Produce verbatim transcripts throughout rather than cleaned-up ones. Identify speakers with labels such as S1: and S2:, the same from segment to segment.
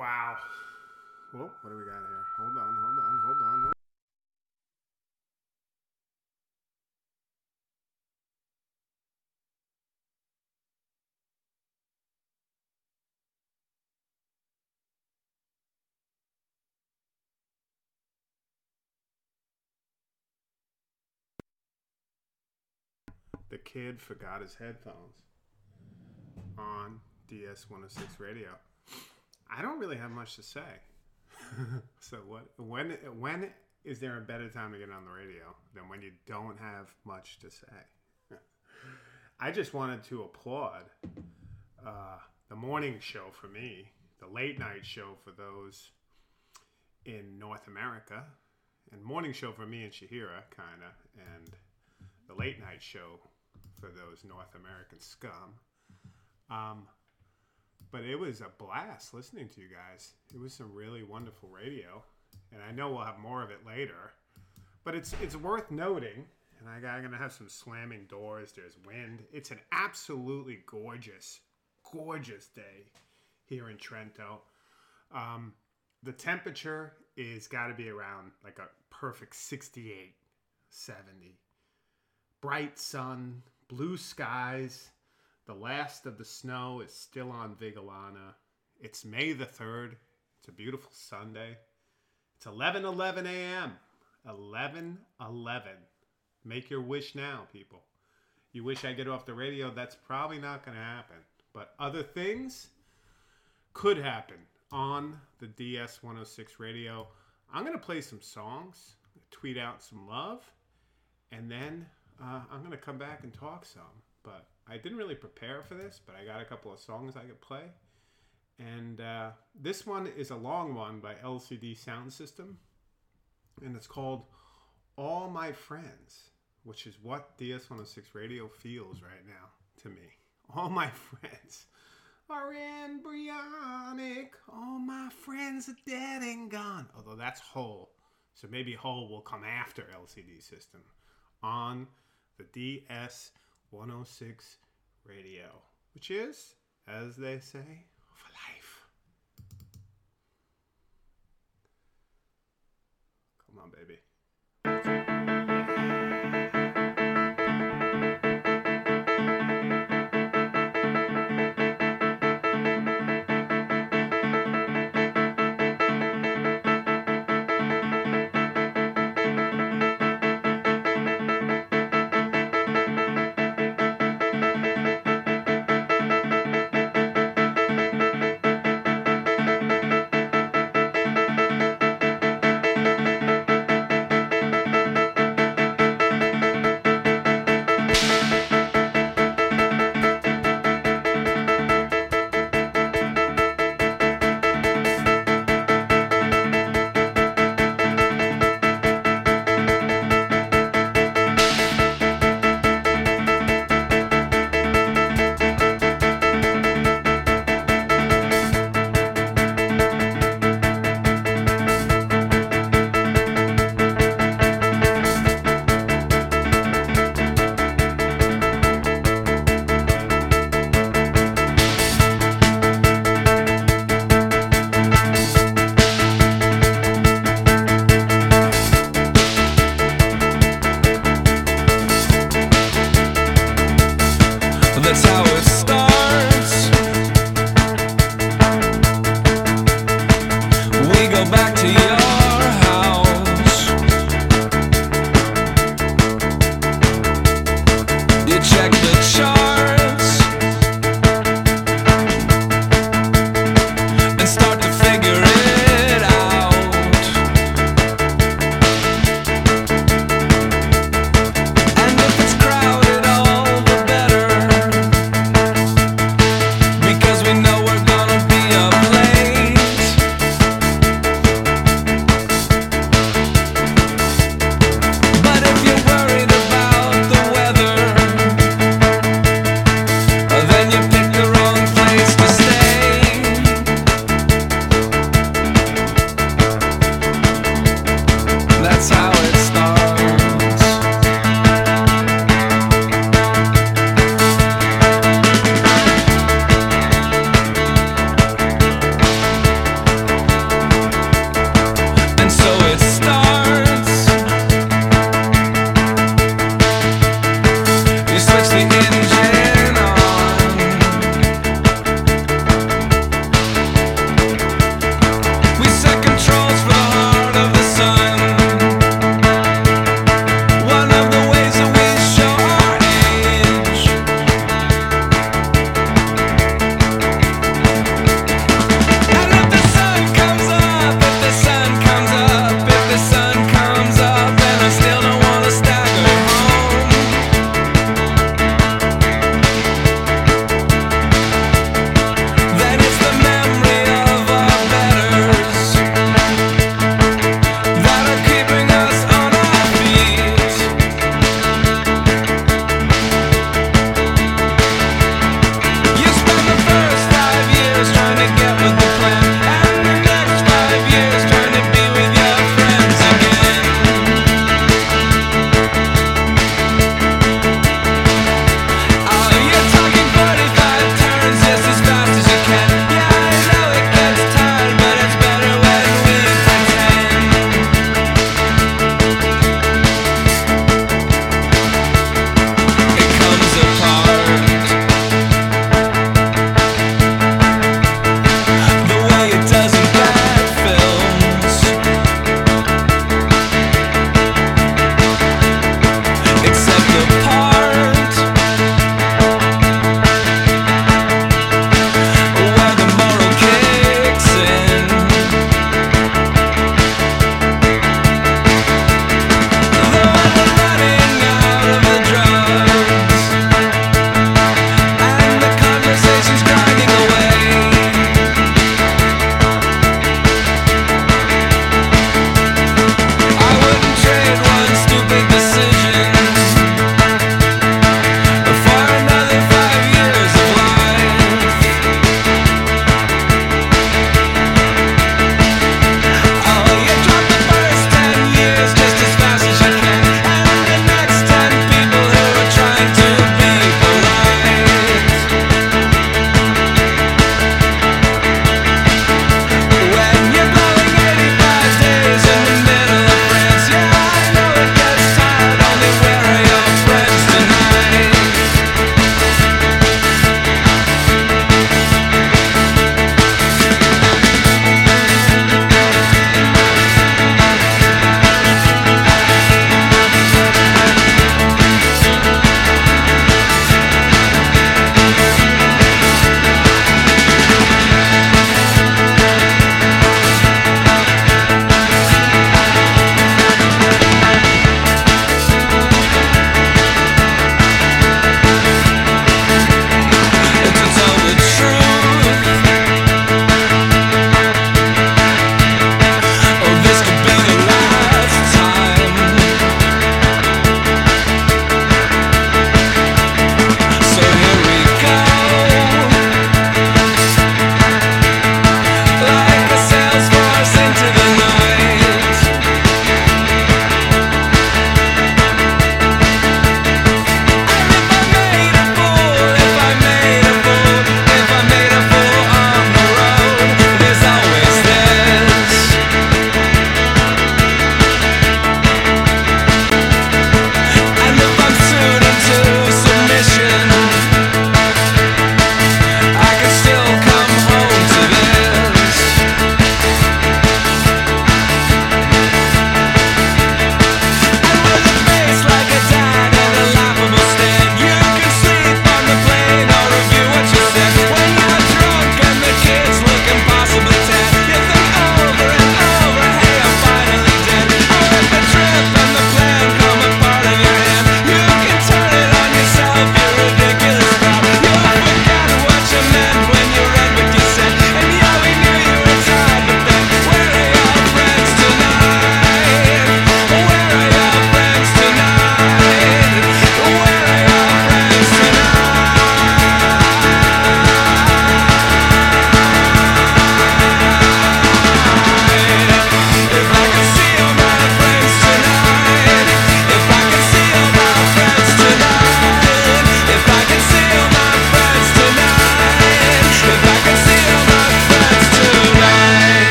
S1: Wow. Whoa, what do we got here? Hold on, hold on, hold on. Hold The kid forgot his headphones on D S one oh six radio. I don't really have much to say. So what? When when is there a better time to get on the radio than when you don't have much to say? I just wanted to applaud uh, the morning show for me, the late night show for those in North America, and morning show for me in Shahira, kind of, and the late night show for those North American scum. Um, but it was a blast listening to you guys. It was some really wonderful radio, and I know we'll have more of it later. But it's it's worth noting, and I got, I'm going to have some slamming doors. There's wind. It's an absolutely gorgeous, gorgeous day here in Trento. Um, the temperature is got to be around like a perfect sixty-eight, seventy. Bright sun, blue skies. The last of the snow is still on Vigilana. It's May the third. It's a beautiful Sunday. It's eleven eleven a.m. eleven eleven. Make your wish now, people. You wish I get off the radio? That's probably not going to happen. But other things could happen on the D S one oh six radio. I'm going to play some songs, tweet out some love, and then uh, I'm going to come back and talk some. But I didn't really prepare for this, but I got a couple of songs I could play. And uh, this one is a long one by L C D Sound System. And it's called All My Friends, which is what D S one oh six radio feels right now to me. All my friends are embryonic. All my friends are dead and gone. Although that's Hole. So maybe Hole will come after L C D System on the D S one oh six radio, which is, as they say, for life. Come on, baby.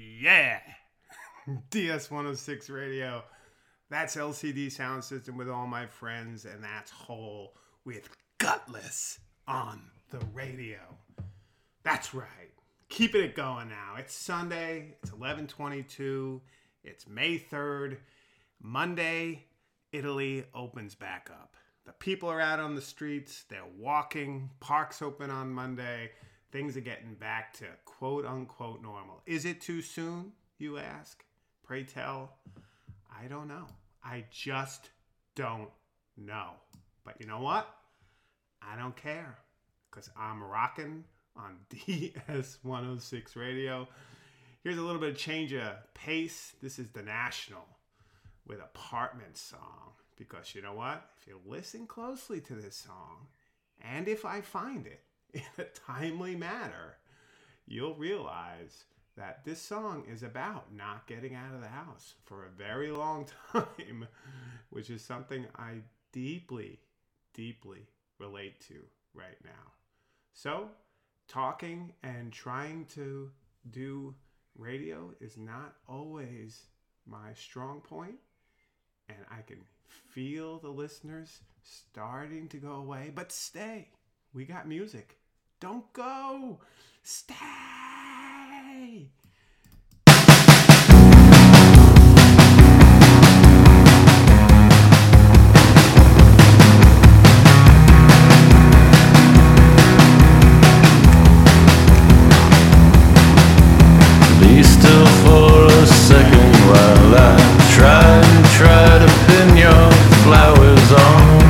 S1: Yeah! D S one oh six Radio. That's L C D Sound System with all my friends, and that's Hole with Gutless on the radio. That's right. Keeping it going now. It's Sunday. It's eleven twenty-two. It's May third. Monday, Italy opens back up. The people are out on the streets. They're walking. Parks open on Monday. Things are getting back to quote-unquote normal. Is it too soon, you ask? Pray tell. I don't know. I just don't know. But you know what? I don't care. Because I'm rocking on D S one oh six Radio. Here's a little bit of change of pace. This is The National with Apartment Song. Because you know what? If you listen closely to this song, and if I find it in a timely manner, you'll realize that this song is about not getting out of the house for a very long time, which is something I deeply, deeply relate to right now. So, talking and trying to do radio is not always my strong point, and I can feel the listeners starting to go away, but stay. We got music. Don't go. Stay.
S2: Be still for a second while I try and try to pin your flowers on.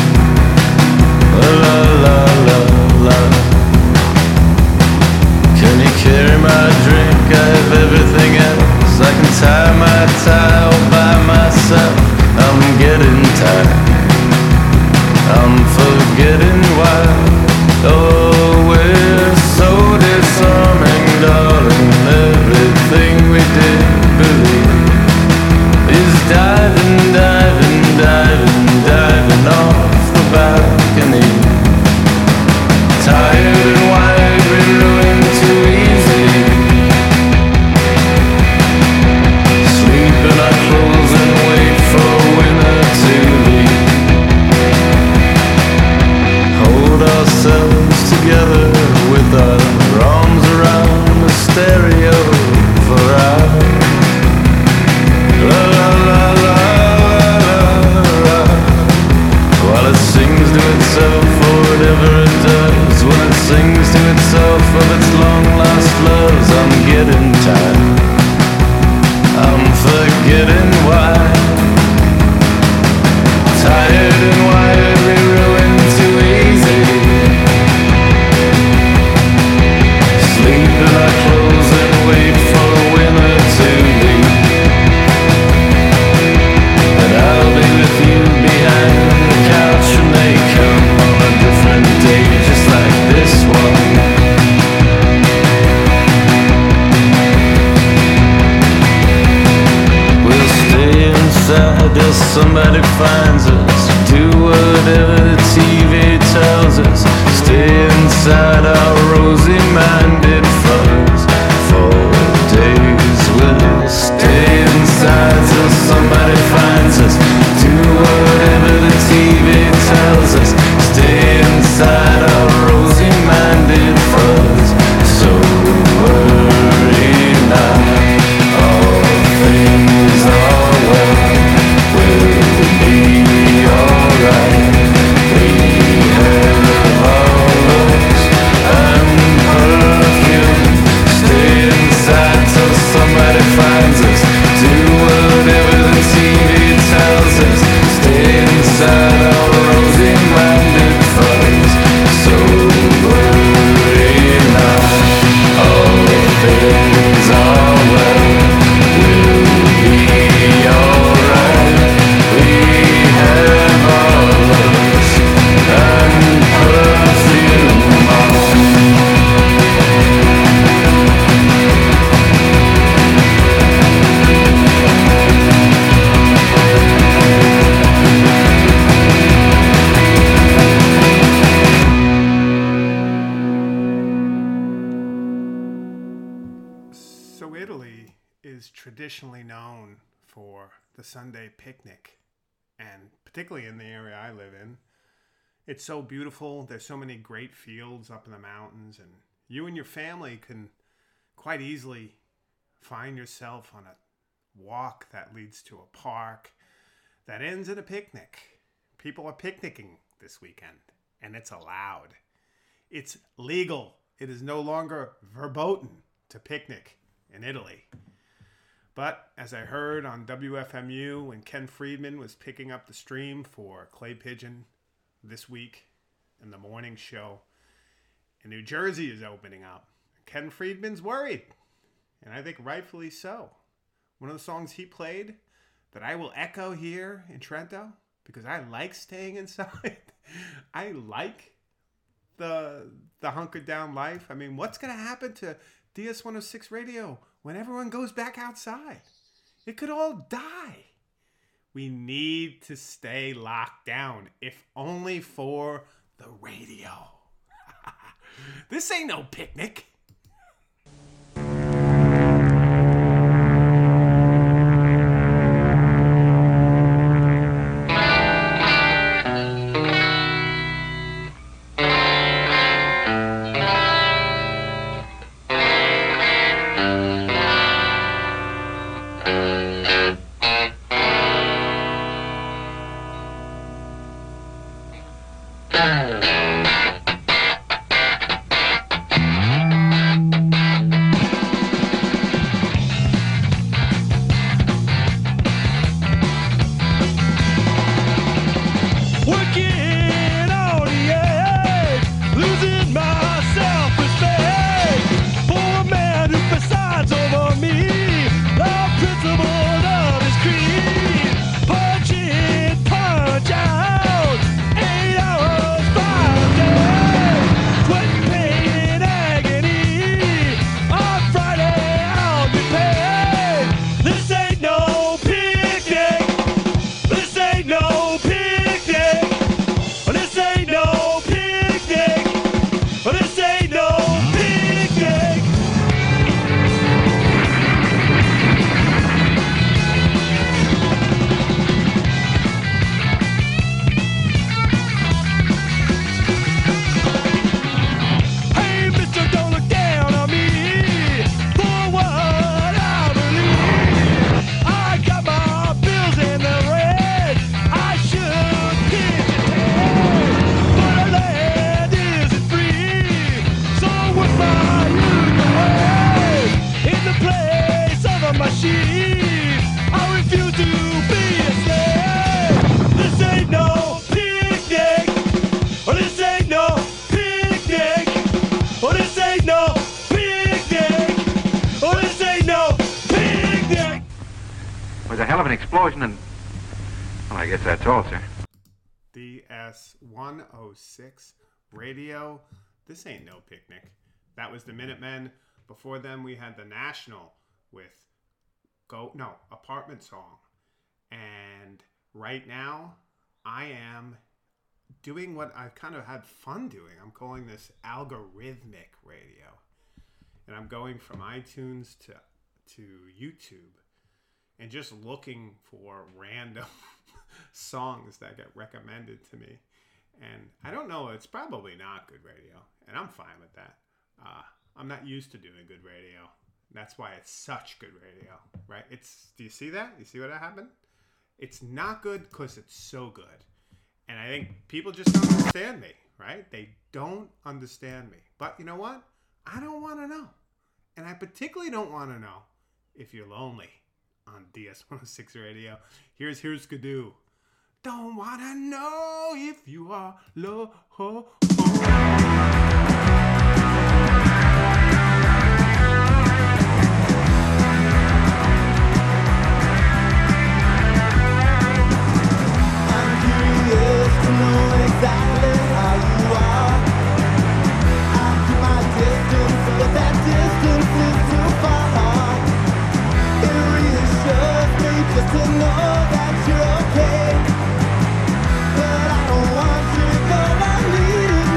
S2: La la la la la. Can you carry my drink? I have everything else. I can tie my tie all by myself. I'm getting tired. I'm forgetting why. Oh, we're so disarming, darling. Everything we did believe is diving, diving, diving, diving off the balcony. Tired and wired, we ruined too easy. Sleep in our clothes and wait for winter to leave. Hold ourselves together with our arms around the stereo for hours. La la la la la la. While it sings to itself or whatever it does, when it sings to itself of its long lost loves, I'm getting tired. I'm forgetting why. Tired and wired, we ruined too easy. Sleep in our clothes and wait for winter to leave. And I'll be with you behind the couch when they come on a different day, just like this one. We'll stay inside till somebody finds us. Do whatever the T V tells us. Stay inside our rosy-minded fuzz. For days we'll stay inside till somebody finds us. Do whatever the T V tells us. Stay inside our rosy-minded fuzz. So worry not, all things are well. We'll be alright. We have our looks and perfume. Stay inside till somebody finds us. Do whatever the T V tells us. Stay inside our rosy-minded fuzz. So worry not, all things are well. We'll be alright. We have our looks and perfume on.
S1: is traditionally known for the Sunday picnic, and particularly in the area I live in, it's so beautiful. There's so many great fields up in the mountains, and you and your family can quite easily find yourself on a walk that leads to a park that ends in a picnic. People are picnicking this weekend, and it's allowed. It's legal. It is no longer verboten to picnic in Italy. But as I heard on W F M U when Ken Friedman was picking up the stream for Clay Pigeon this week in the morning show, and New Jersey is opening up. Ken Friedman's worried, and I think rightfully so. One of the songs he played that I will echo here in Trento, because I like staying inside. I like the the hunkered down life. I mean, what's going to happen to D S one oh six Radio when everyone goes back outside? It could all die. We need to stay locked down, if only for the radio. This ain't no picnic. D S one oh six Radio. This ain't no picnic. That was the Minutemen. Before them, we had the National with Go No Apartment Song. And right now, I am doing what I've kind of had fun doing. I'm calling this algorithmic radio, and I'm going from iTunes to to YouTube and just looking for random songs that get recommended to me. And I don't know, it's probably not good radio, and I'm fine with that. Uh, I'm not used to doing good radio. That's why it's such good radio, right? It's, do you see that? You see what happened? It's not good because it's so good. And I think people just don't understand me, right? They don't understand me. But you know what? I don't want to know. And I particularly don't want to know if you're lonely on D S one oh six Radio. Here's Here's Skidoo. Don't want to know if you are low. Ho, ho.
S3: But I don't want you, 'cause I need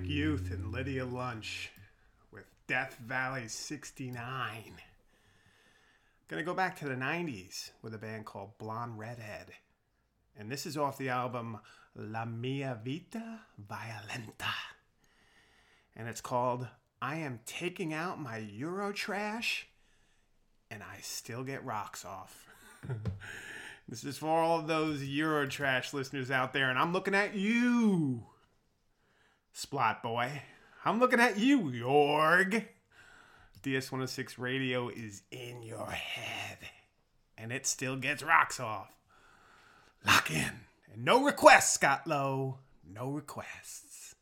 S1: Sonic Youth and Lydia Lunch with Death Valley sixty-nine. Gonna go back to the nineties with a band called Blonde Redhead. And this is off the album La Mia Vita Violenta. And it's called I Am Taking Out My Eurotrash and I Still Get Rocks Off. This is for all of those Eurotrash listeners out there, and I'm looking at you, Splot Boy. I'm looking at you, Jorg. D S one oh six Radio is in your head, and it still gets rocks off. Lock in. And no requests, Scott Lowe. No requests.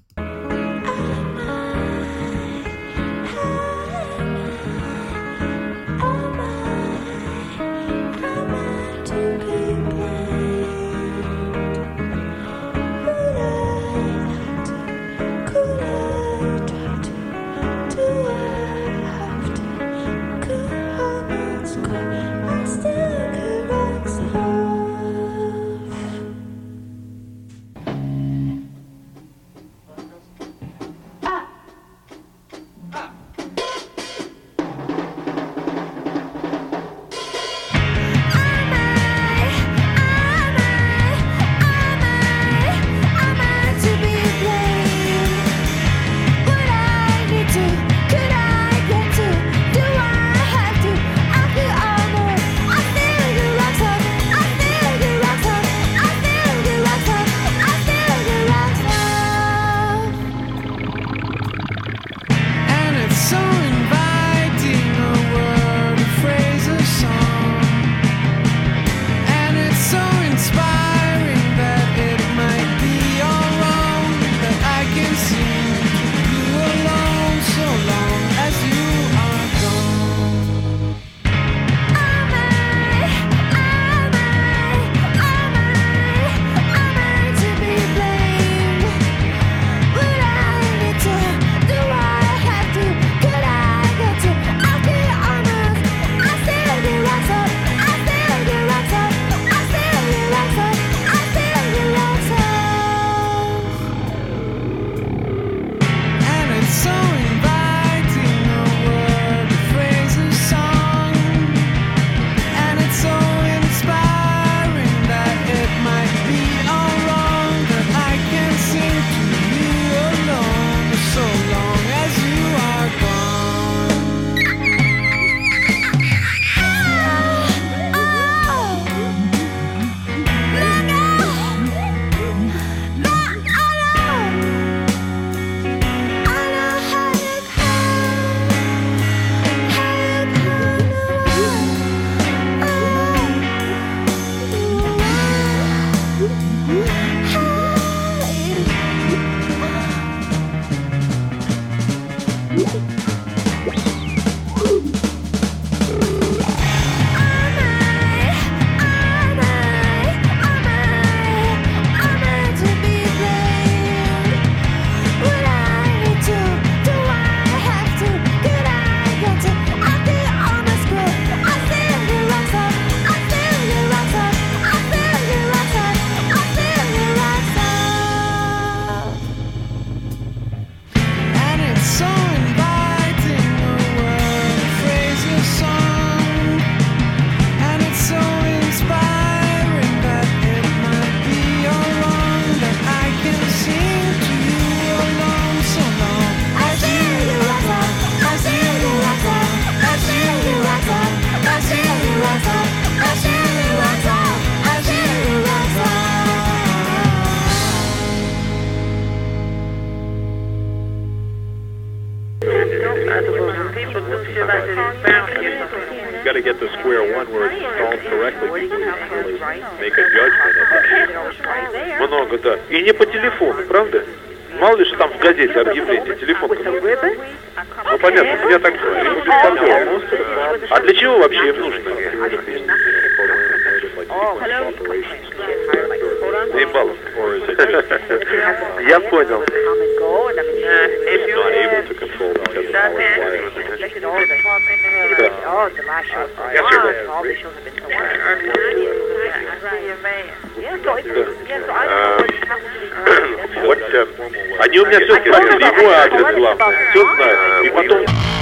S3: Got to get to square one where it's installed correctly before you can really make a judgment of it. Много, да. И не по телефону, правда? Мало ли, что там в газете объявление, телефон. Ну, понятно, меня так беспокоило. А для чего вообще им нужно? Заебало. Я понял. It's not able to control the Yes, sir. Вот, э, они у меня все спросили, его адрес главное, все знают. И потом...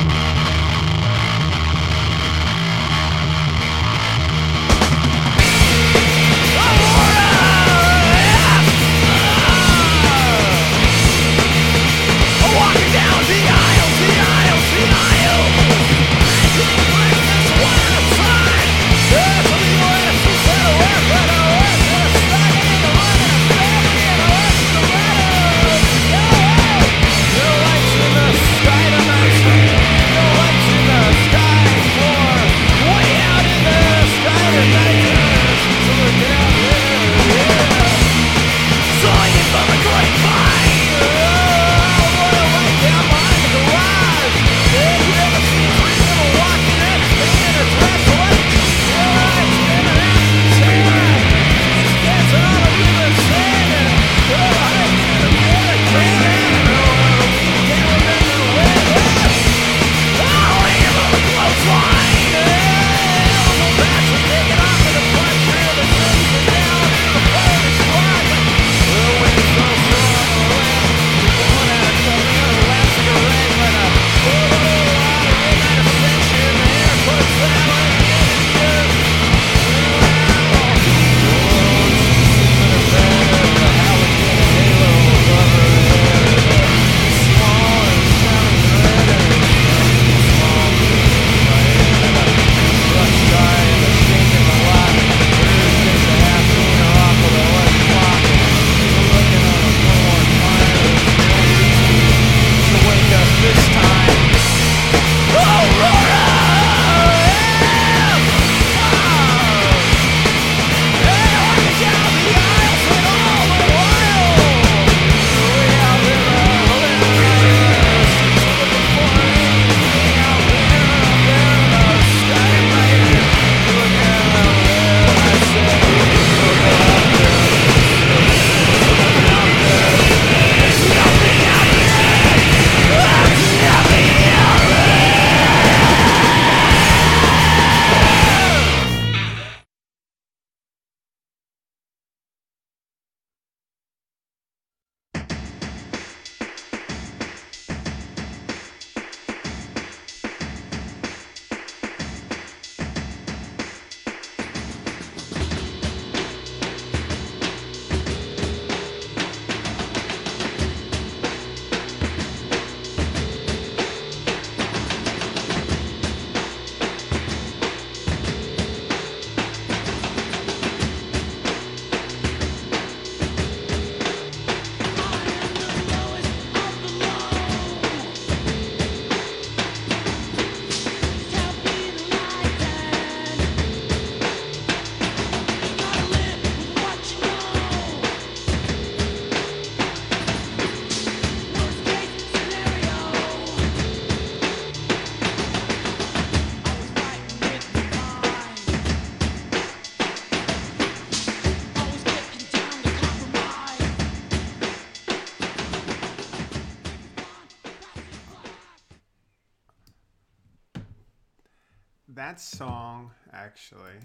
S1: That song, actually,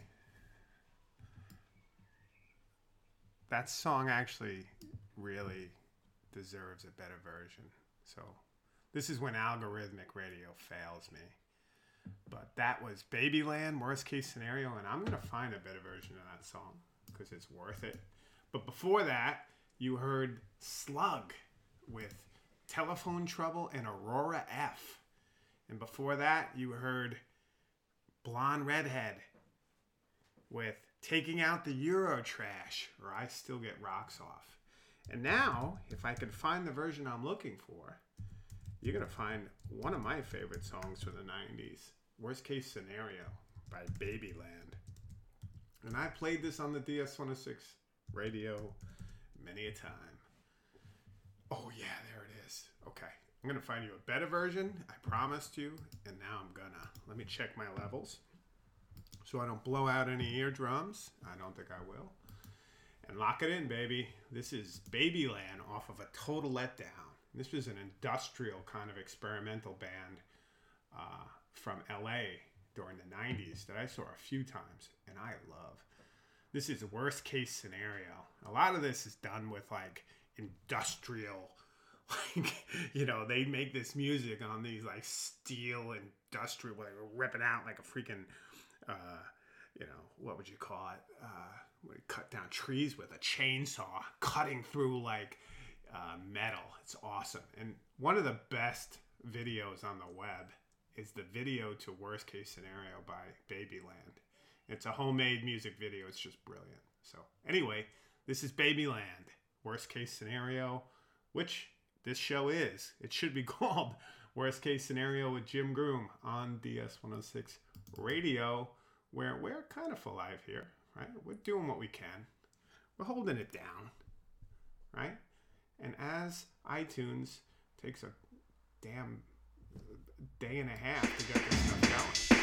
S1: that song actually really deserves a better version. So this is when algorithmic radio fails me. But that was Babyland, Worst Case Scenario, and I'm going to find a better version of that song because it's worth it. But before that, you heard Slug with Telephone Trouble and Aurora F. And before that, you heard Blonde Redhead with Taking Out the Euro Trash, or I Still Get Rocks Off. And now, if I can find the version I'm looking for, you're going to find one of my favorite songs from the nineties, Worst Case Scenario by Babyland. And I played this on the D S one oh six radio many a time. Oh yeah, there it is. Okay, I'm going to find you a better version. I promised you, and now I'm gonna. Let me check my levels so I don't blow out any eardrums. I don't think I will. And lock it in, baby. This is Babyland off of A Total Letdown. This was an industrial kind of experimental band uh, from L A during the nineties that I saw a few times, and I love. This is worst case scenario. A lot of this is done with like industrial, like, you know, they make this music on these like steel industrial, like ripping out like a freaking, uh, you know, what would you call it? Uh, we cut down trees with a chainsaw, cutting through like uh, metal. It's awesome. And one of the best videos on the web is the video to Worst Case Scenario by Babyland. It's a homemade music video. It's just brilliant. So anyway, this is Babyland, Worst Case Scenario, which this show is. It should be called Worst Case Scenario with Jim Groom on D S one oh six Radio, where we're kind of alive here, right? We're doing what we can. We're holding it down, right? And as iTunes takes a damn day and a half to get this stuff going.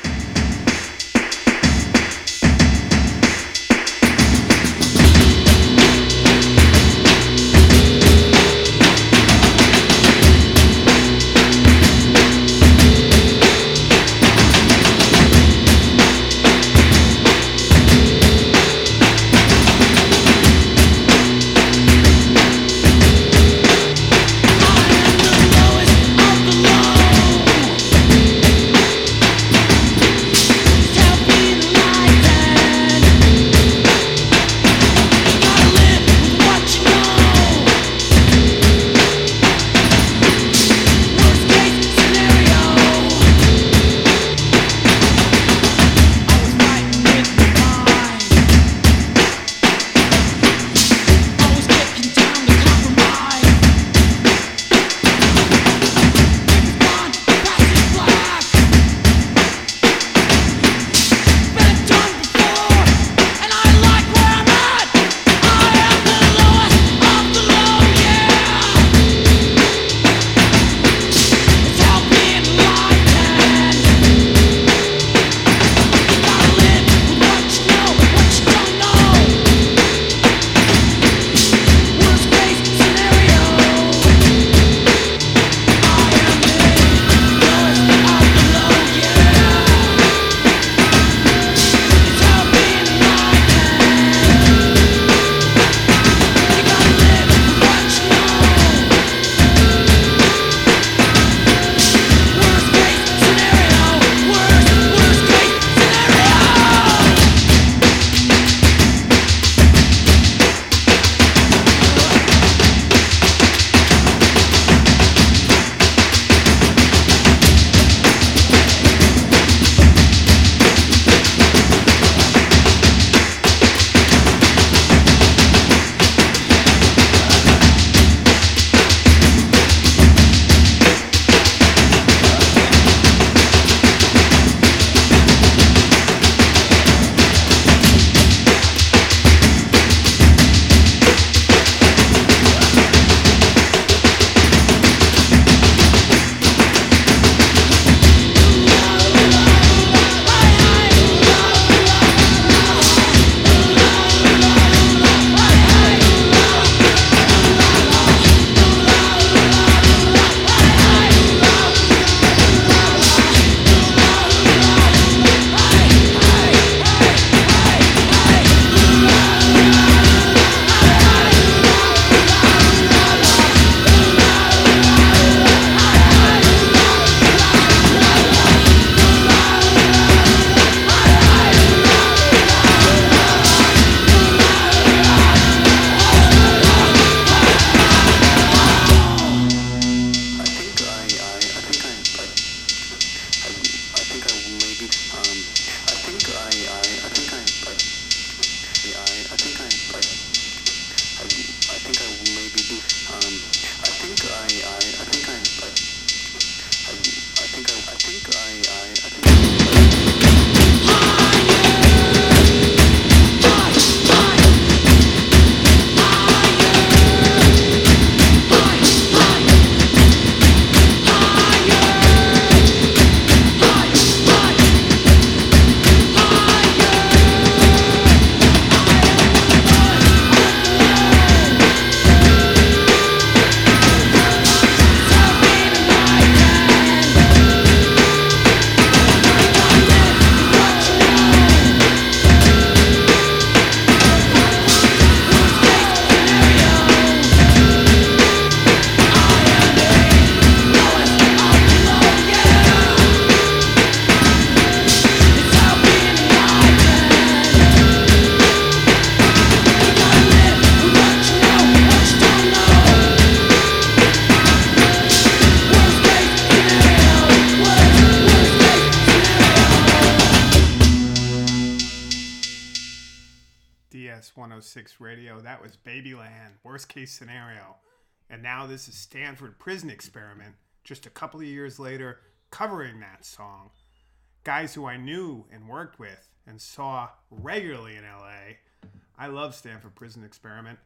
S1: S one oh six Radio. That was Babyland, Worst Case Scenario. And now this is Stanford Prison Experiment, just a couple of years later, covering that song. Guys who I knew and worked with and saw regularly in L A. I love Stanford Prison Experiment,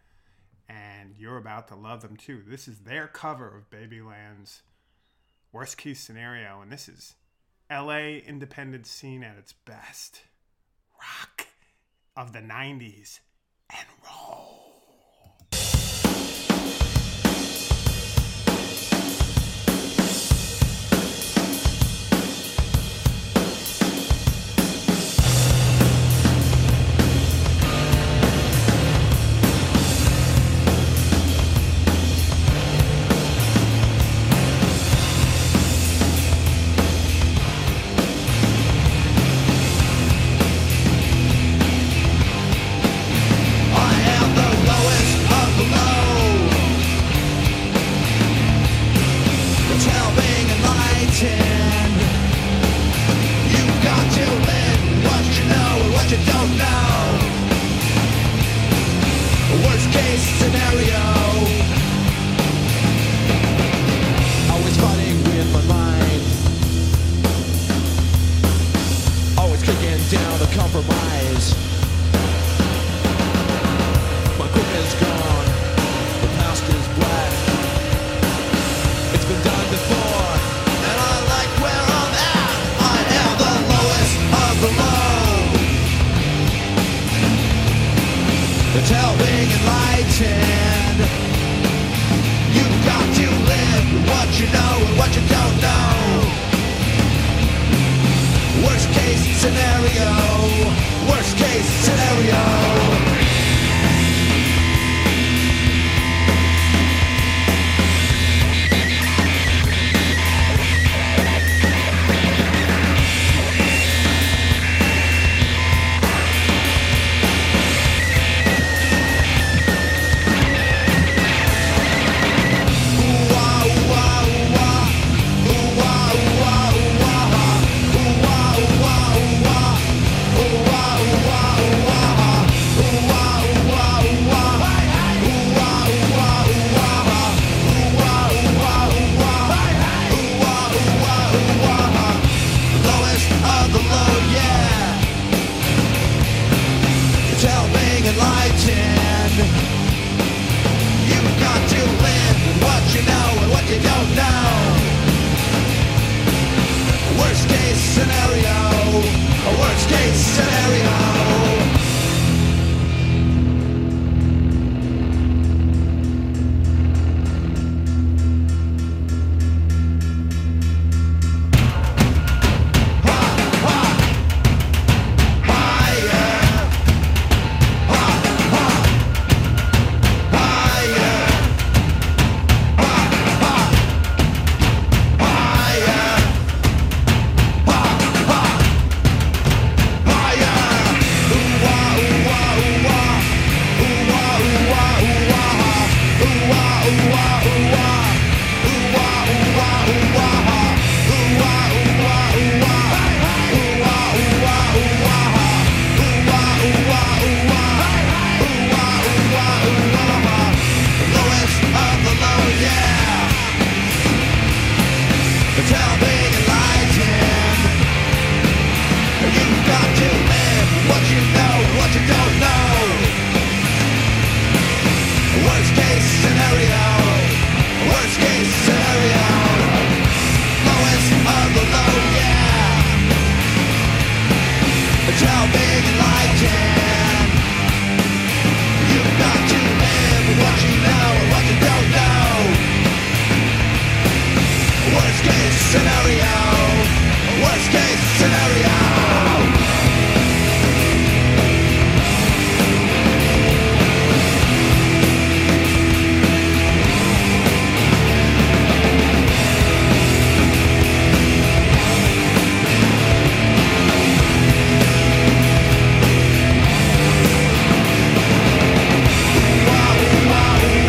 S1: and you're about to love them too. This is their cover of Babyland's Worst Case Scenario, and this is L A independent scene at its best. Rock of the nineties and roll.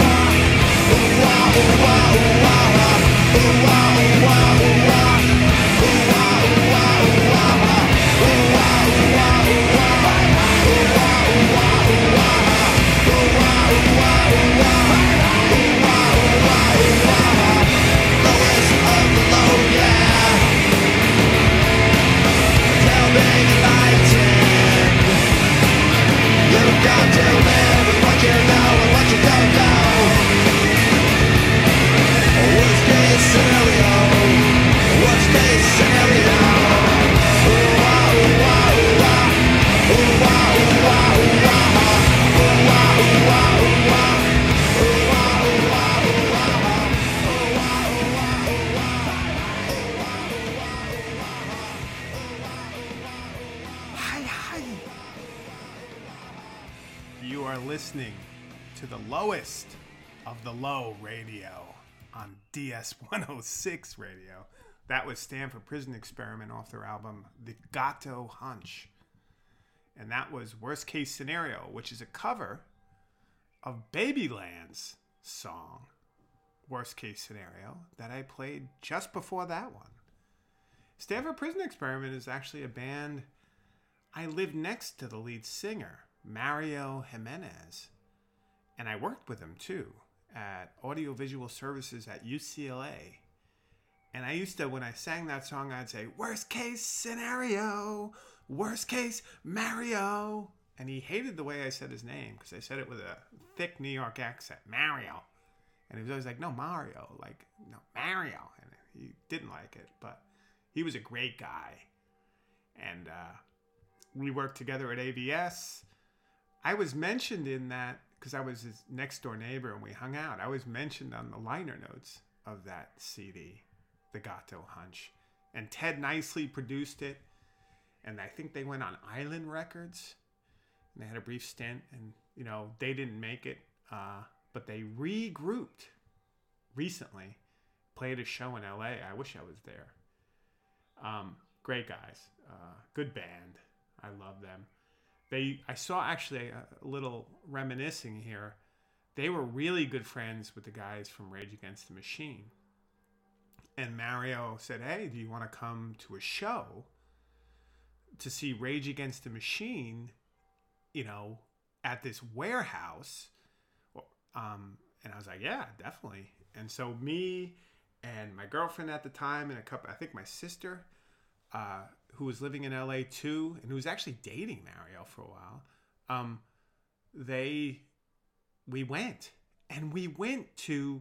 S4: Wow, wow, wow, wow, wow, wow.
S1: listening to the lowest of the low radio on D S one oh six radio. That was Stanford Prison Experiment off their album The Gato Hunch. And that was Worst Case Scenario, which is a cover of Babyland's song, Worst Case Scenario, that I played just before that one. Stanford Prison Experiment is actually a band. I lived next to the lead singer, Mario Jimenez, and I worked with him too at Audiovisual Services at U C L A. And I used to, when I sang that song, I'd say, worst case scenario, worst case Mario. And he hated the way I said his name because I said it with a thick New York accent, Mario. And he was always like, no, Mario, like, no, Mario. And he didn't like it, but he was a great guy. And uh, we worked together at A B S. I was mentioned in that, because I was his next door neighbor and we hung out. I was mentioned on the liner notes of that C D, The Gato Hunch. And Ted Nicely produced it. And I think they went on Island Records. And they had a brief stint. And, you know, they didn't make it. Uh, but they regrouped recently. Played a show in L A. I wish I was there. Um, great guys. Uh, good band. I love them. They, I saw actually a little reminiscing here. They were really good friends with the guys from Rage Against the Machine. And Mario said, hey, do you want to come to a show to see Rage Against the Machine, you know, at this warehouse? Um, and I was like, yeah, definitely. And so me and my girlfriend at the time and a couple, I think my sister, uh, who was living in L A too, and who was actually dating Mario for a while, um, they, we went. And we went to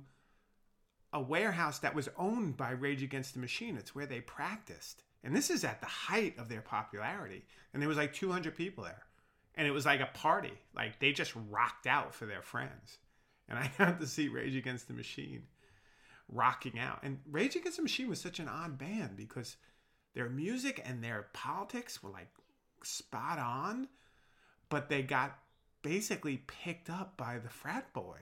S1: a warehouse that was owned by Rage Against the Machine. It's where they practiced. And this is at the height of their popularity. And there was like two hundred people there. And it was like a party. Like they just rocked out for their friends. And I got to see Rage Against the Machine rocking out. And Rage Against the Machine was such an odd band because their music and their politics were like spot on, but they got basically picked up by the frat boy.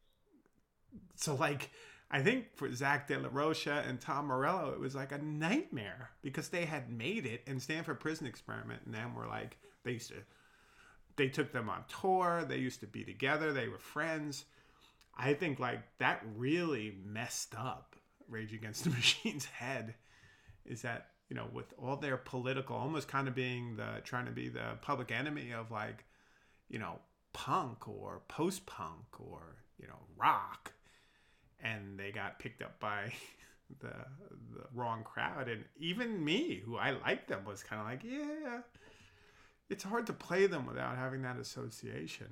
S1: So like, I think for Zach De La Rocha and Tom Morello, it was like a nightmare because they had made it, and Stanford Prison Experiment and them were like, they used to, they took them on tour. They used to be together. They were friends. I think like that really messed up Rage Against the Machine's head, is that, you know, with all their political, almost kind of being the, trying to be the public enemy of like, you know, punk or post-punk or, you know, rock. And they got picked up by the the wrong crowd. And even me, who I liked them, was kind of like, yeah, it's hard to play them without having that association.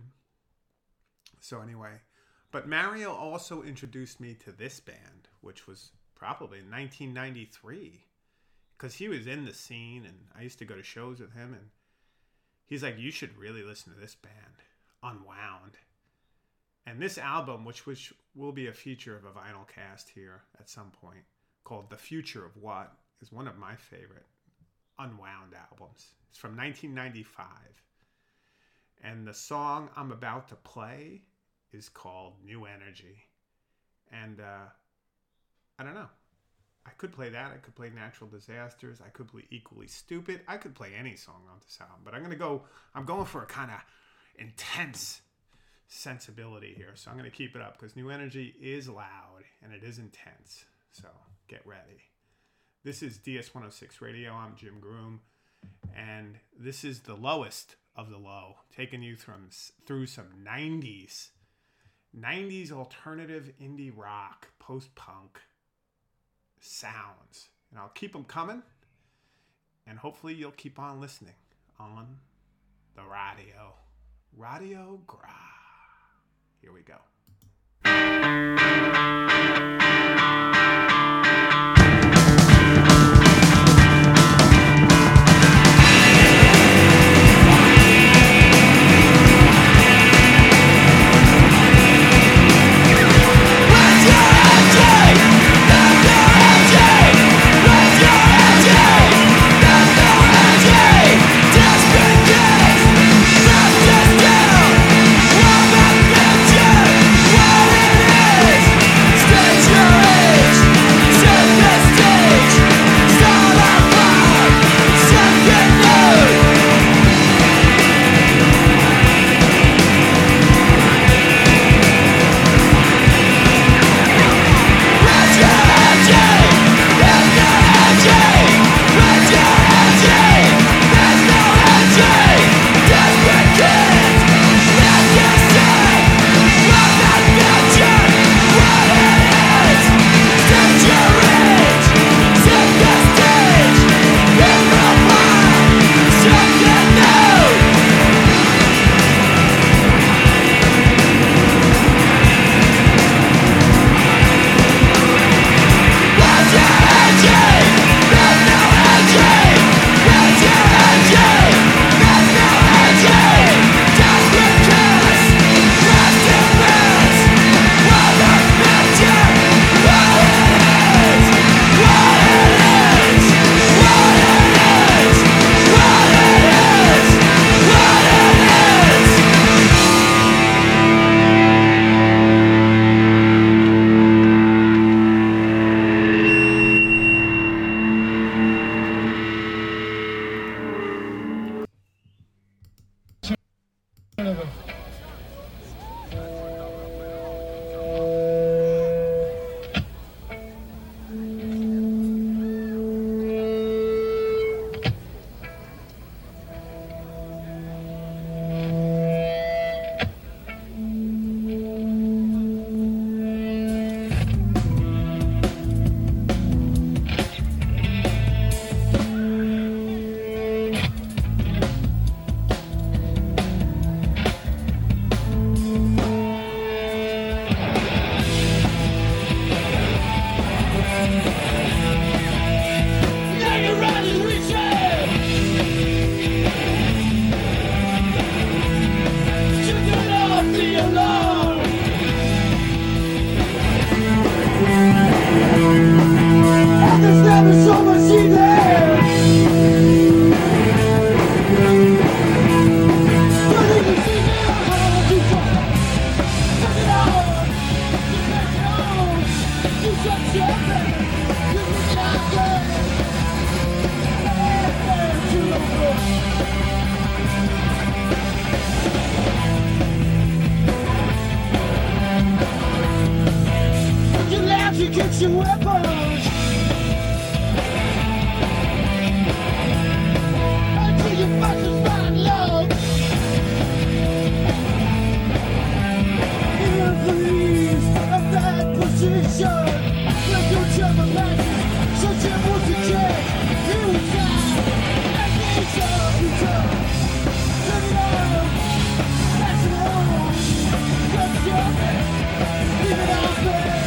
S1: So anyway, but Mario also introduced me to this band, which was probably in nineteen ninety-three. Because he was in the scene, and I used to go to shows with him, and he's like, you should really listen to this band, Unwound. And this album, which, which will be a feature of a vinyl cast here at some point, called The Future of What, is one of my favorite Unwound albums. It's from nineteen ninety-five. And the song I'm about to play is called New Energy. And uh, I don't know. I could play that. I could play Natural Disasters. I could play Equally Stupid. I could play any song on this album. But I'm going to go, I'm going for a kind of intense sensibility here. So I'm going to keep it up because New Energy is loud and it is intense. So get ready. This is D S one oh six Radio. I'm Jim Groom. And this is the lowest of the low, taking you from, through some nineties. nineties alternative indie rock, post-punk sounds. And I'll keep them coming. And hopefully you'll keep on listening on the radio. Radio Gra. Here we go.
S4: Desperate days, left us down. your weapons. Until you fucking find love. In the police of that position, let your German masses shut your multitude. Here we die, and it's all we turn. Turn it on, pass it on, cut your head, leave it out there.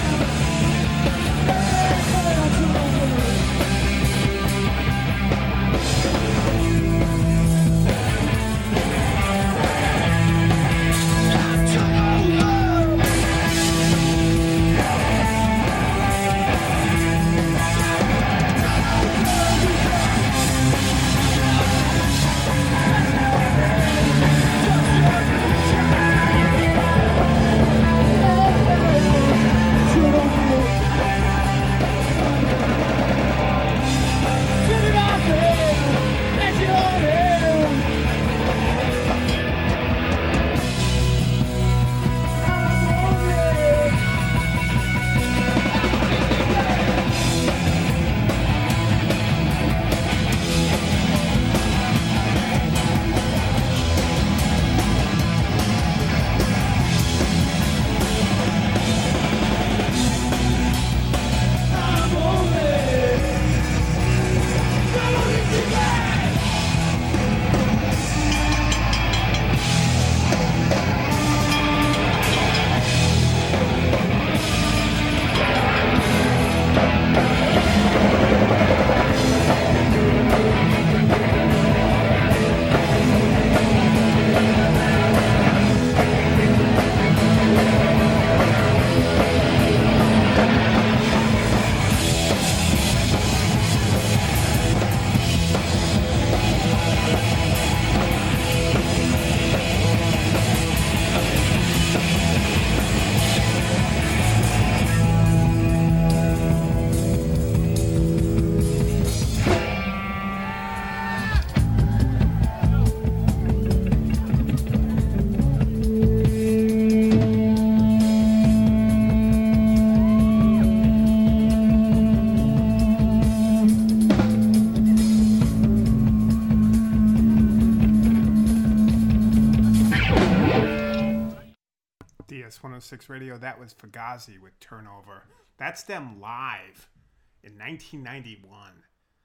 S1: D S one oh six Radio, that was Fugazi with Turnover. That's them live in nineteen ninety-one.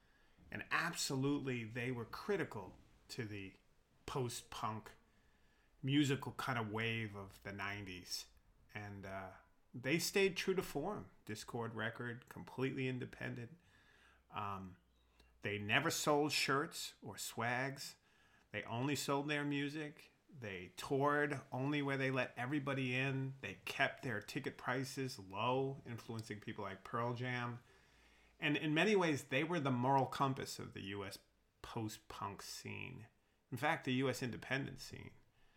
S1: And absolutely, they were critical to the post-punk musical kind of wave of the nineties. And uh, they stayed true to form. Dischord record, completely independent. Um, they never sold shirts or swags. They only sold their music. They toured only where they let everybody in. They kept their ticket prices low, influencing people like Pearl Jam. And in many ways, they were the moral compass of the U S post-punk scene. In fact, the U S independent scene.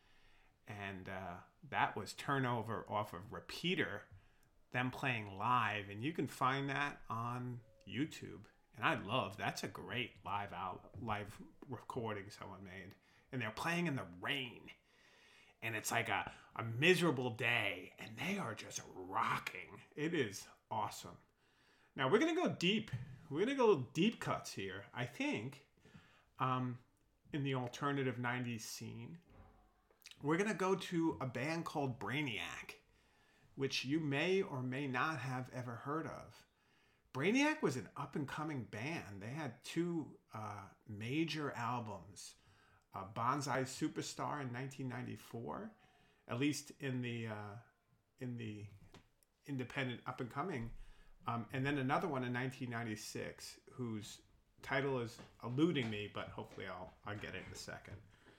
S1: And uh, that was Turnover off of Repeater, them playing live. And you can find that on YouTube. And I love, that's a great live out, live recording someone made. And they're playing in the rain. And it's like a, a miserable day. And they are just rocking. It is awesome. Now, we're going to go deep. We're going to go deep cuts here. I think um, in the alternative nineties scene, we're going to go to a band called Brainiac, which you may or may not have ever heard of. Brainiac was an up-and-coming band. They had two uh, major albums. Uh, Bonsai Superstar in nineteen ninety-four, at least in the uh, in the independent up and coming, um, and then another one in nineteen ninety-six, whose title is eluding me, but hopefully I'll I'll get it in a second.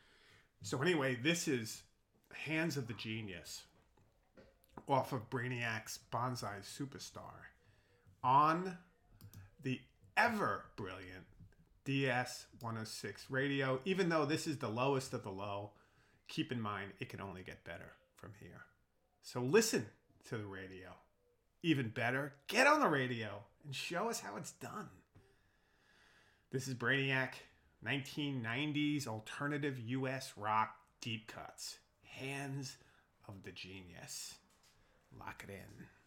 S1: So anyway, this is Hands of the Genius, off of Brainiac's Bonsai Superstar, on the ever brilliant D S one oh six Radio. Even though this is the lowest of the low, keep in mind it can only get better from here. So listen to the radio. Even better, get on the radio and show us how it's done. This is Brainiac, nineteen nineties alternative U S rock deep cuts. Hands of the Genius. Lock it in.